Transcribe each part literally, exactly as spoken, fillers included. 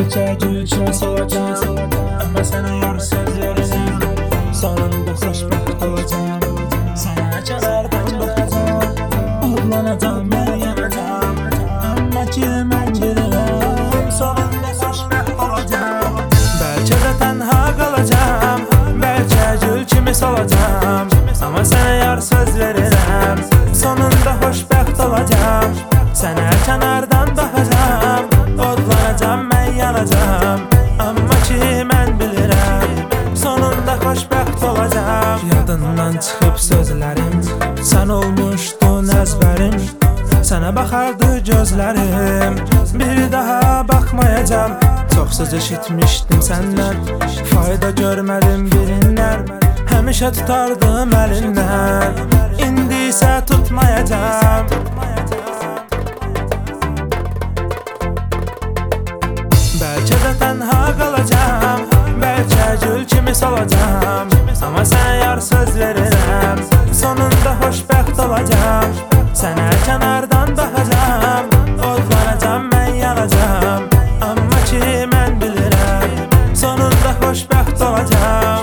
Bəlkə gül kimi solacam, amma sənə yar söz verirəm. Sonunda xoşbəxt olacam, sənə kənardan baxacam. Odlanacam, mən yanacam, amma ki mən bilirəm. Sonunda xoşbəxt olacam. Bəlkə də tənha qalacam, bəlkə gül kimi solacam, amma sənə yar söz verirəm. Sonunda xoşbəxt olacam, sənə kənardan baxacam. Odlanacam, mən yanacam, amma ki mən bilirəm. Sonunda xoşbəxt olacam. Yadından çıxıb sözlərim, sən olmuşdun əzbərim. Sənə baxardı gözlərim, bir daha baxmayacam. Çox söz eşitmişdim səndən, fayda görmədim birindən. Həmişə tutardım əlindən, indi isə tutmayacam. Bəlkə də tənha qalacam, bəlkə gül kimi solacam, amma sənə yar söz verirəm. Sonunda xoşbəxt olacam, sənə kənardan baxacam. Odlanacam, mən yanacam, amma ki mən bilirəm. Sonunda xoşbəxt olacam.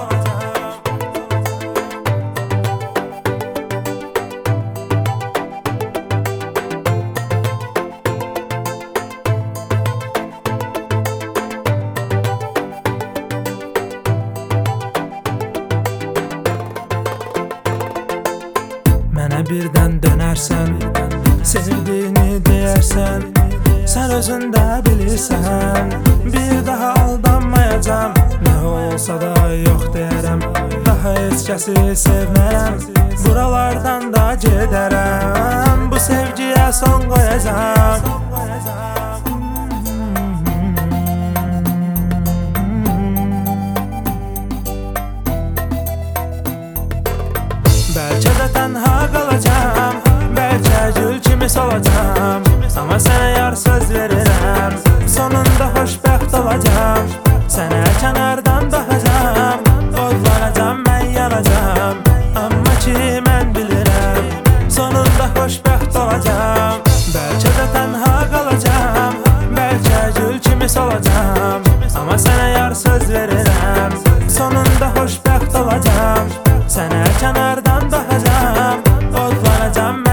Mənə birdən dönərsən, sevdiyini deyərsən. Sən özün də bilirsən, bir daha aldanmayacam. Nə olsa da yox deyərəm, daha heç kəsi sevmərəm. Buralardan da gedərəm, bu sevgiyə son qoyacam. Bəlkə də tənha qalacam, bəlkə gül kimi solacam, amma sənə yar söz verirəm. Sonunda xoşbəxt olacam, sənə kənardan baxacam. Odlanacam, mən yanacam, amma ki mən bilirəm. Sonunda xoşbəxt olacam. Bəlkə də tənha qalacam, bəlkə gül kimi solacam, amma sənə yar söz verirəm. Sonunda xoşbəxt olacam, sənə kənardan baxacam. Odlanacam, mən